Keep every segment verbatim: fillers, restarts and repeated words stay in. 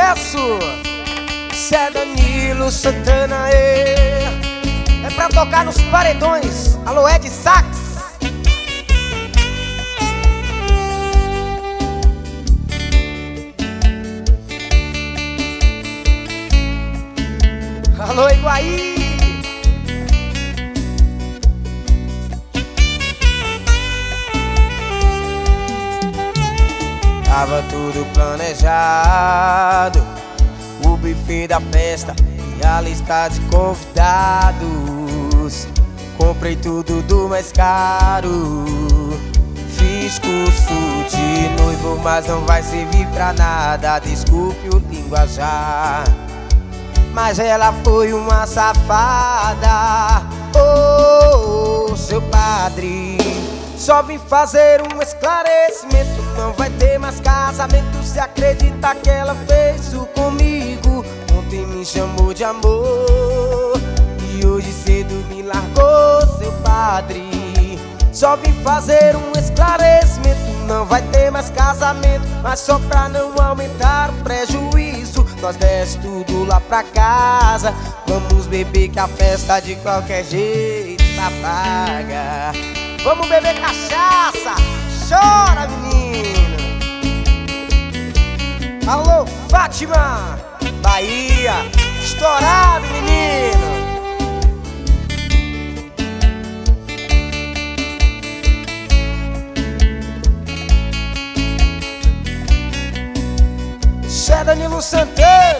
sucesso! Cê é Danilo Santana, é, é pra tocar nos paredões. Alô, Ed Sax. Alô, Iguaí. Tava tudo planejado, o buffet da festa e a lista de convidados. Comprei tudo do mais caro. Fiz curso de noivo, mas não vai servir pra nada. Desculpe o linguajar, mas ela foi uma safada. Oh, oh, seu padre, só vim fazer um esclarecimento. Não vai ter mais casamento. Se acredita que ela fez isso comigo? Ontem me chamou de amor e hoje cedo me largou, seu padre. Só vim fazer um esclarecimento. Não vai ter mais casamento, mas só pra não aumentar o prejuízo, nós desce tudo lá pra casa. Vamos beber que a festa de qualquer jeito tá paga. Vamos beber cachaça, chora menino. Alô, Fátima, Bahia, estourado menino. Cê é Danilo Santana.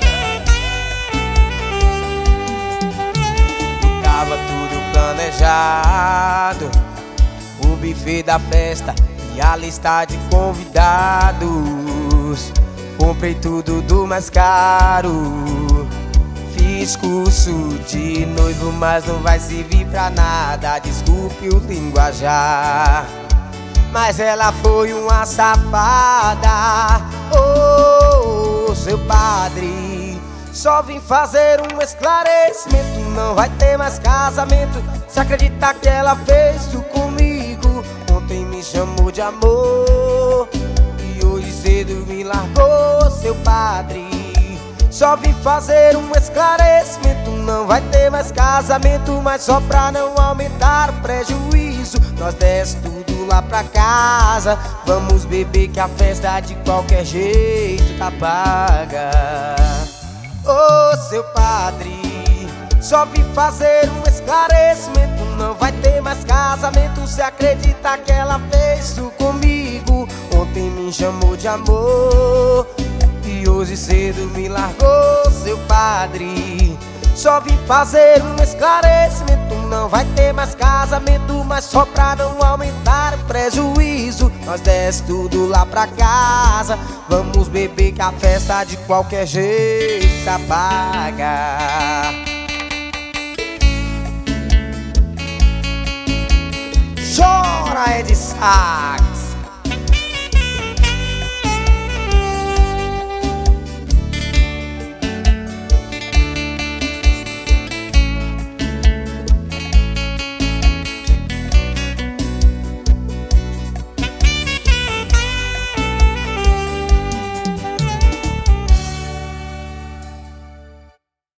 Tava tudo planejado, o buffet da festa e a lista de convidados. Comprei tudo do mais caro. Fiz curso de noivo, mas não vai servir pra nada. Desculpe o linguajar, mas ela foi uma safada. Oh, oh, seu padre, só vim fazer um esclarecimento. Não vai ter mais casamento. Se acredita que ela fez isso comigo? Ontem me chamou de amor e hoje cedo me largou, seu padre. Só vim fazer um esclarecimento. Não vai ter mais casamento, mas só pra não aumentar o prejuízo, nós desce tudo lá pra casa. Vamos beber que a festa de qualquer jeito tá paga. Ô, seu padre, só vim fazer um esclarecimento. Não vai ter mais casamento. Se acredita que ela fez isso comigo? Ontem me chamou de amor e hoje cedo me largou, seu padre. Só vim fazer um esclarecimento. Não vai ter mais casamento, mas só pra não aumentar o prejuízo, nós desce tudo lá pra casa. Vamos beber que a festa de qualquer jeito tá paga. Chora, Ed Sax.